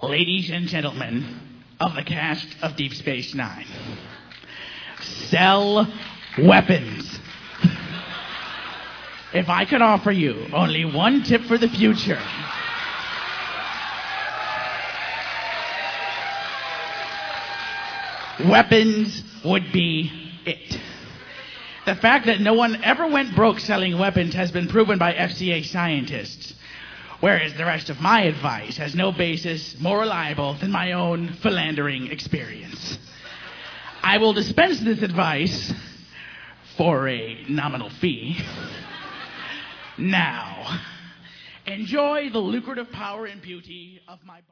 Ladies and gentlemen of the cast of Deep Space Nine, sell weapons. If I could offer you only one tip for the future, weapons would be it. The fact that no one ever went broke selling weapons has been proven by FCA scientists, whereas the rest of my advice has no basis more reliable than my own philandering experience. I will dispense this advice for a nominal fee. Now, enjoy the lucrative power and beauty of my...